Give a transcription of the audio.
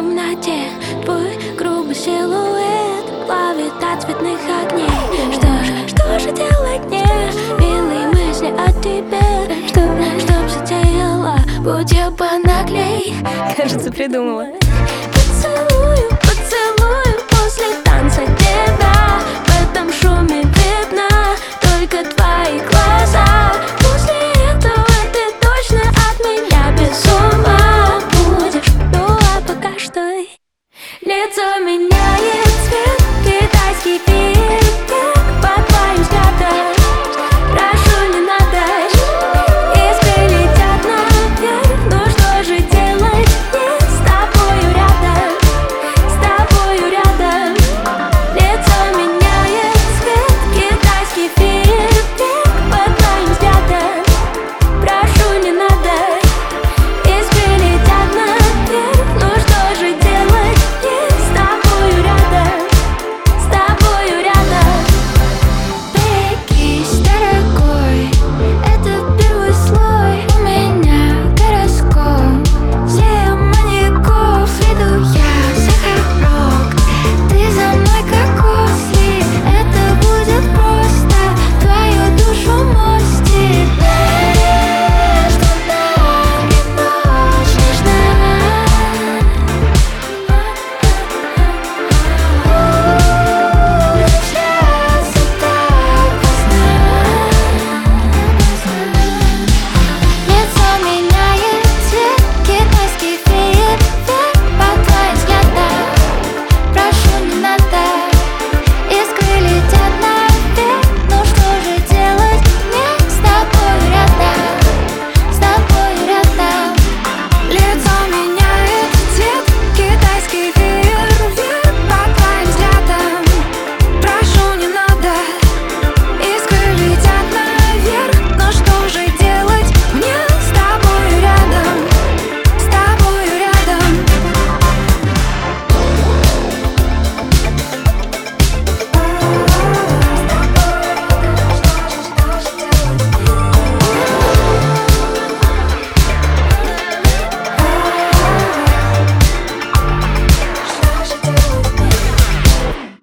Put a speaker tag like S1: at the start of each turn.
S1: темноте твой грубый силуэт плавит от цветных огней. Что же делать мне? Милые мысли о тебе, чтоб затеяла, будь я понаглей.
S2: Кажется, придумала.
S1: Поцелую, поцелую после танца тебя. В этом шуме видно только твои глаза. После этого ты точно от меня без ума будешь. Ну а пока что лицо меняет цвет, китайский фильм.